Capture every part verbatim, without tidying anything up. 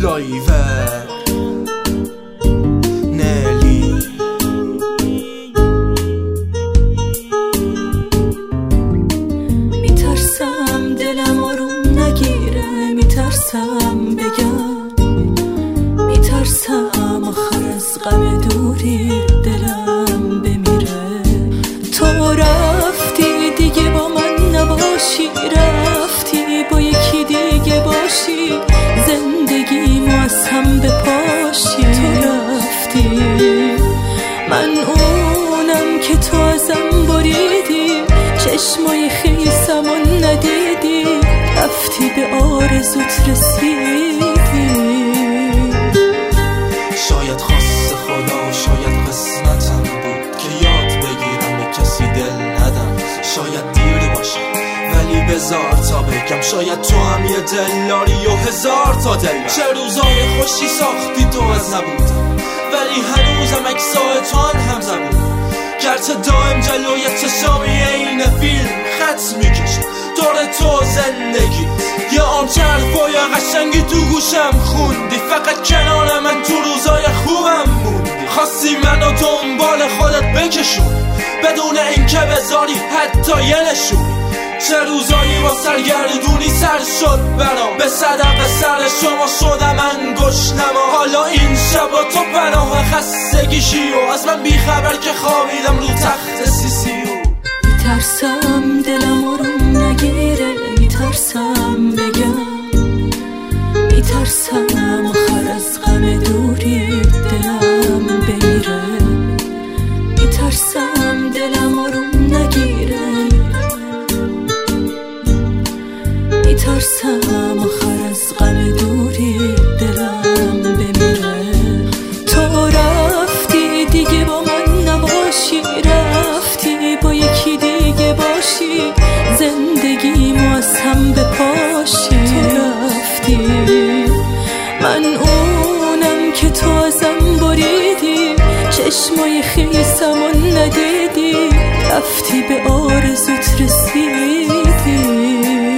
لایور نلی میترسم دلم آروم نگیره، میترسم بگم، میترسم آخر از غم دوری دلم بمیره. تو رفتی دیگه با من نباشی، رفتی با یکی دیگه باشی، زندگیمو از هم بپاشی. تو رفتی من اونم که تو ازم بریدی، چشمای خیسمو ندیدی، رفتی به آرزوت رسیدی. شاید خواست خدا، شاید قسمتم بود که یاد بگیرم به کسی دل ندم. شاید دیر باشه ولی بذار تا بگم، شاید تو هم یه دل داری و هزار تا دل. چه روزای خوشی ساختی تو از نبودم، ولی هنوزم اکسای تو هم زبون. گرچه دائم جلوی چشامی این فیلم خط میکشه دور تو زندگی، یه آمچه حرفای قشنگی تو گوشم خوندی، فقط کنار من تو روزای خوبم موندی. خواستی منو دنبال خودت بکشون بدون اینکه بذاری حتی یه نشون. چه روزایی با سرگردونی سر شد برام، به صدق سر شما شدم من گشنما. حالا این شبا تو پناه خستگیشی و از من بیخبر که خوابیدم رو تخت سیسیو. میترسم دلم آروم نگیره، میترسم بگم، میترسم آخر از غم دوری دلم بمیره. میترسم دلم آروم نگیره، میترسم آخر از غم دوری دلم بمیره. تو رفتی دیگه با من نباشی، رفتی با یکی دیگه باشی، زندگیمو از هم بپاشی. تو رفتی من اونم که تو ازم بریدی، چشمای خیسمو ندیدی، رفتی به آرزوت رسیدی.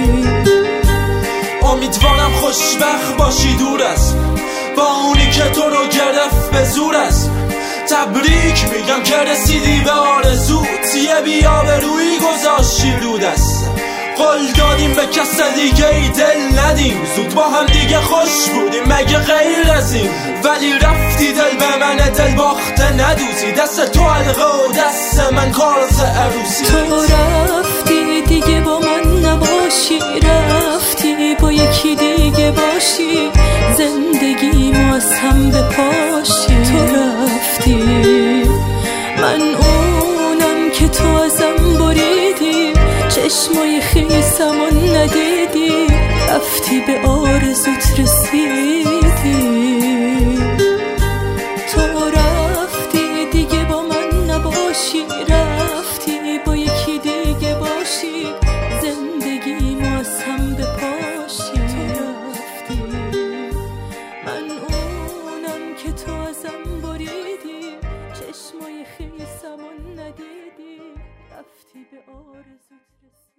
امیدوارم خوشبخت باشی دور از با اونی که تو رو گرفت به زور است. تبریک میگم که رسیدی به آرزوت، یه بی‌آبرویی گذاشتی رو دست. قول دادیم به کس دیگه ای دل ندیم، زود با هم دیگه خوش بودیم مگه غیر از این. ولی رفتی دل به من دل باخته ندوزی، دست تو حلقه و دست من کارز عروسی. تو رفتی دیگه با من نباشی، رفتی با یکی دیگه باشی، زندگیمو از هم بپاشی. تو رفتی من اونم که تو ازم بریدی، چشمای خیسمو ندیدی، رفتی به آرزوت رسیدی. تو رفتی دیگه با من نباشی، رفتی با یکی دیگه باشی، زندگیمو از هم بپاشی. تو رفتی من اونم که تو ازم بریدی، چشمای خیسمو ندیدی، رفتی به آرزوت رسیدی.